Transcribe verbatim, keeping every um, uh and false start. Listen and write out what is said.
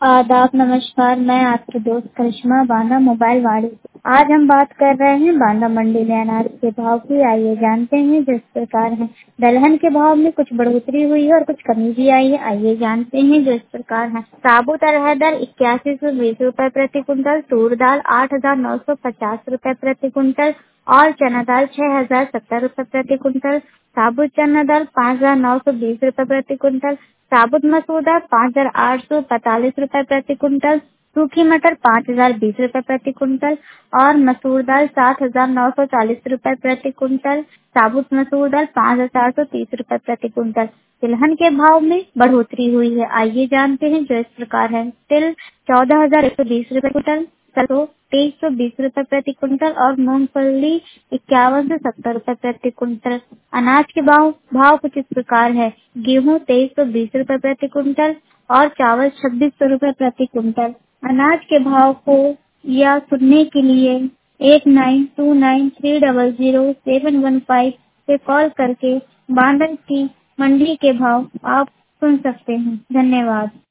आदाब, नमस्कार। मैं आपकी दोस्त करिश्मा बांदा मोबाइल वाड़ी। आज हम बात कर रहे हैं बांदा मंडी में अनाज के भाव की। आइए जानते हैं जो इस प्रकार है। दलहन के भाव में कुछ बढ़ोतरी हुई है और कुछ कमी भी आई है। आइए जानते हैं जो इस प्रकार है। साबुत अरहर दाल इक्यासी सौ बीस रूपए प्रति कुंटल, तूर दाल आठ हजार नौ सौ पचास रूपए प्रति कुंटल और चना दाल छह हजार सत्तर रूपए प्रति कुंटल। साबुत चना दाल पाँच हजार नौ सौ बीस रूपए प्रति कुंटल, साबुत मसूर दाल पाँच हजार आठ सौ पैतालीस रूपए प्रति कुंटल, सूखी मटर पाँच हजार बीस रूपए प्रति कुंटल और मसूर दाल सात हजार नौ सौ चालीस रूपए प्रति कुंटल। साबुत मसूर दाल पाँच हजार चार सौ तीस रूपए प्रति कुंटल। तिलहन के भाव में बढ़ोतरी हुई है। आइए जानते हैं जो इस प्रकार है। तिल चौदह हजार एक सौ बीस रूपए कुंटल, सरसों तेईस सौ बीस रूपए प्रति कुंटल और मूंगफली इक्यावन से सत्तर रूपए प्रति कुंटल। अनाज के भाव भाव कुछ इस प्रकार है। गेहूँ तेईस सौ बीस रूपए प्रति कुंटल और चावल छब्बीस सौ रूपए प्रति कुंटल। अनाज के भाव को या सुनने के लिए eight nine two nine three double zero seven one five पे कॉल करके बांदा की मंडी के भाव आप सुन सकते हैं। धन्यवाद।